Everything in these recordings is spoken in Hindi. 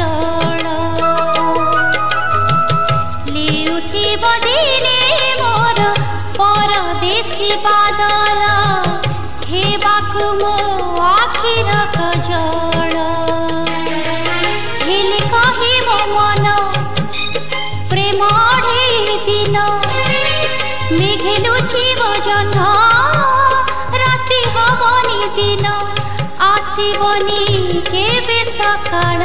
कजल लेउटिब दिने मोर परदेशी बादल हेबाकु मो आखिर कजल हेले कहे मो मन प्रेम अढ़ेई दिन मेघे लुचिब जह्न राति हबनी दिन आसिबनी केबे सकाळ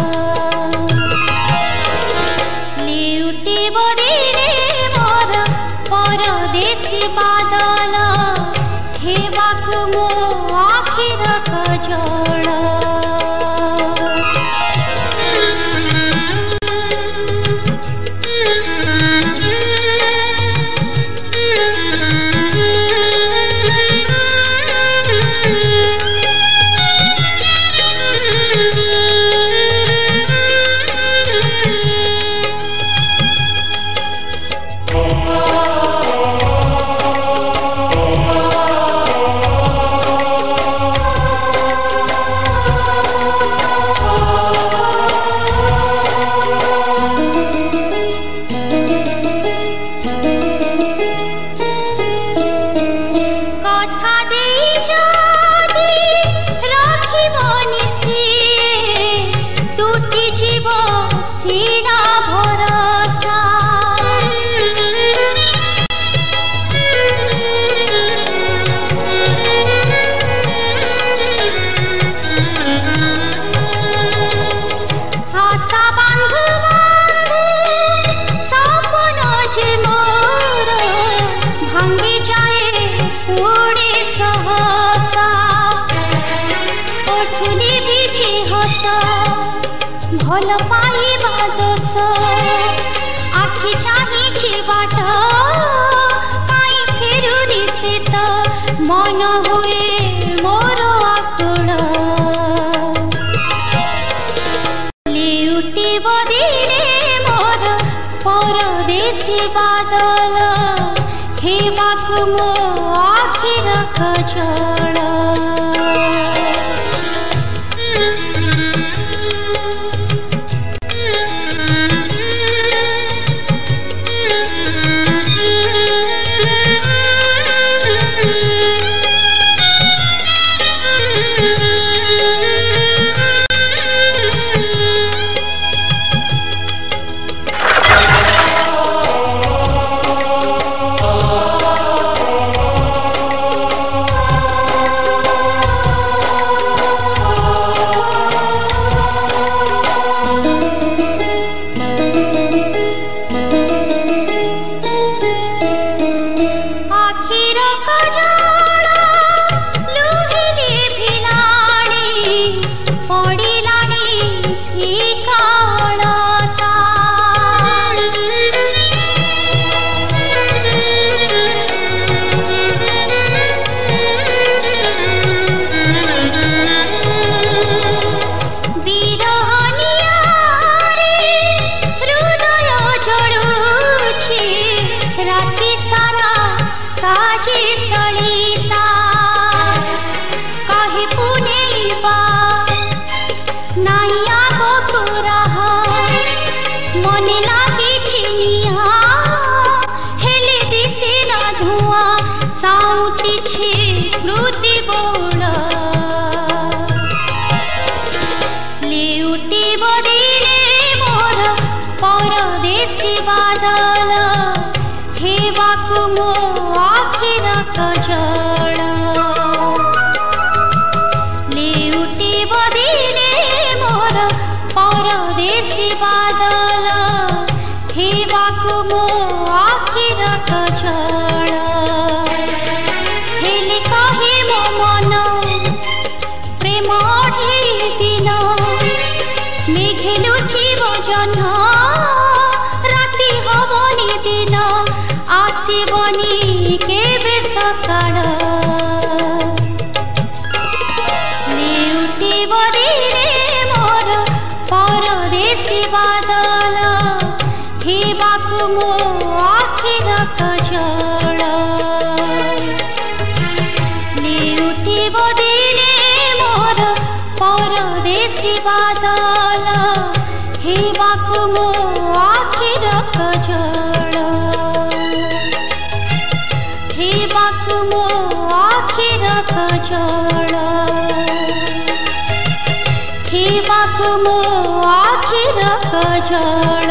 लेउटिब दिने मोर परदेशी बादल हेबाकु मो आखिर कजल भल पाइबा दोष आखि चाहिछि बाट काई फेरुनी से त मन हुए मोर आकुल लेउटिब दिने मोर परदेशी बादल हेबाकु मो आखिर कजल स्मृति बोल लेउटिब दिने मोर परदेशी बादल हेबाकु मो आखिर कजल लेउटिब दिने मोर परदेशी बादल हेबाकु मो आखिर कजल हेले कहे मो मन प्रेम अढ़ेई दिन मेघे लुचिब जह्न राति हबनी दिन आसिबनी केबे सकाळ लेउटिब दिने मोर परदेशी बादल हेबाकु मो आखिर कजल लेउटिब दिने मोर परदेशी बादल मो आखिर कजल हेबाकु मो आखिर कजल हेबाकु मो आखिर कजल